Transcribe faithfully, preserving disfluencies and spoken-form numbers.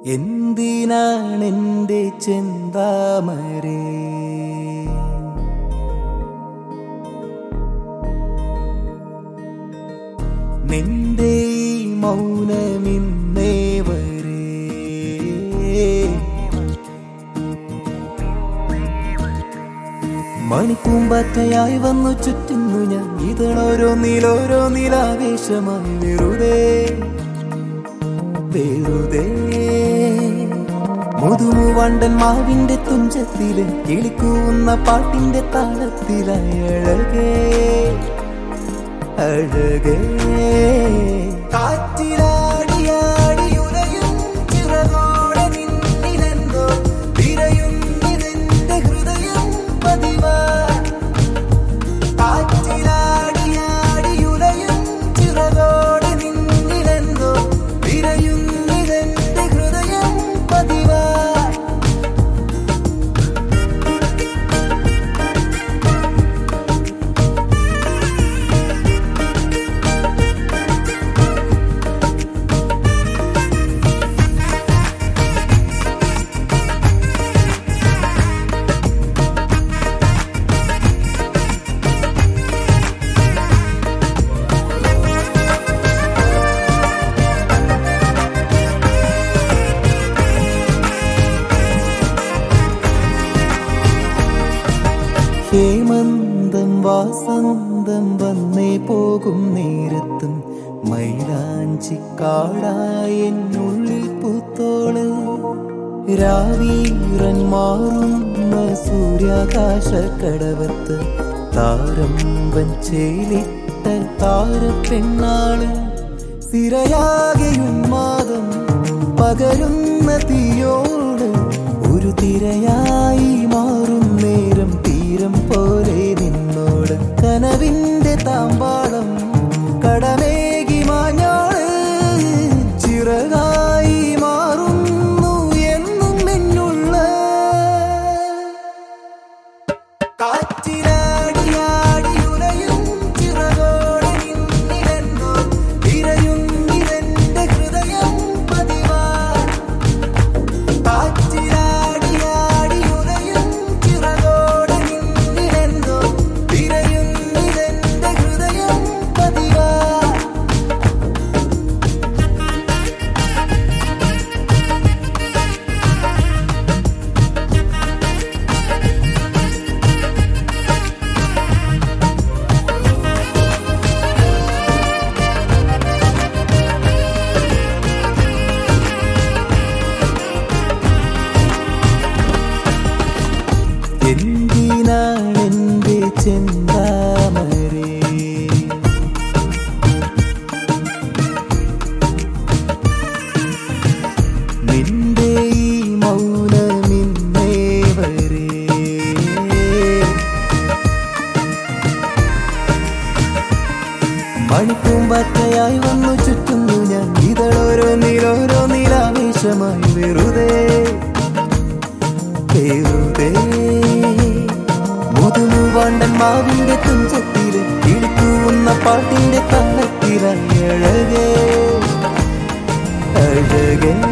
എന്തിനാണെന്റെ ചെന്താമരേ നിന്റെ ഈ മൗനമിന്നേ വരെ മണിപ്പൂമ്പാറ്റയായി വന്നു ചുറ്റുന്നു ഞാൻ ഇതളോരോ നീലോരോ നീലാവേശമായി വെറുതെ വെറുതെ മുതുമുവണ്ടൻ മാവിന്റെ തുഞ്ചത്തില് കിളിക്കൂവുന്ന പാട്ടിന്റെ താളത്തിലായി അഴകേ അഴകേ കാറ്റിലാടിയാടിയുലയും ചിറകോടെ നിന്നിലെന്തോ തിരയുന്നിതെന്റെ ഹൃദയം പതിവാ കാറ്റിലാടിയാടിയുലയും ചിറകോടെ നിന്നിലെന്തോ തിരയുന്നിതെന്റെ ഹൃദയം പതിവാ ഹേമന്തം വാസന്തം വന്നേ പോകും നേരത്തും മൈലാഞ്ചിക്കാടായി എന്നുള്ളിൽ പൂത്തോള് രാവീറൻ മാറുന്ന സൂര്യാകാശക്കടവത്ത് താരം വഞ്ചേലിട്ട താരപ്പെണ്ണാള് സിരയാകെ ഉന്മാദം പകരുന്ന തീയോട് ഒരു തിരയായി മാറും നേരം തീരം പോലെ നിന്നോട് കനവിന്റെ താമ്പാളം കടമേകി മാഞ്ഞോള് ചിറകായി മാറുന്നു എന്നും എന്നുള്ള കാറ്റിലാടിയാടിയുലയും ചിറകോടെ നിന്നിലെന്നോ തിരയുന്നിതെന്റെ ഹൃദയം പതിവാ കാറ്റിലാടിയാടിയുലയും ചിറകോടെ നിന്നിലെന്നോ തിരയുന്നിതെന്റെ ഹൃദയം പതിവാ എന്തിനാണെന്റെ ചെന്താമരേ നിന്റെ ഈ മൗനമിന്നേ വരെ മണിപ്പൂമ്പാറ്റയായി വന്നു ചുറ്റുന്നു ഞാൻ ഇതളോരോ നീലോരോ നീലാവേശമായി വെറുതെ വെറുതെ മുതുമുവണ്ടൻ മാവിന്റെ തുഞ്ചത്തില് കിളിക്കൂവുന്ന പാട്ടിന്റെ താളത്തിലായി അഴകേ അഴകേ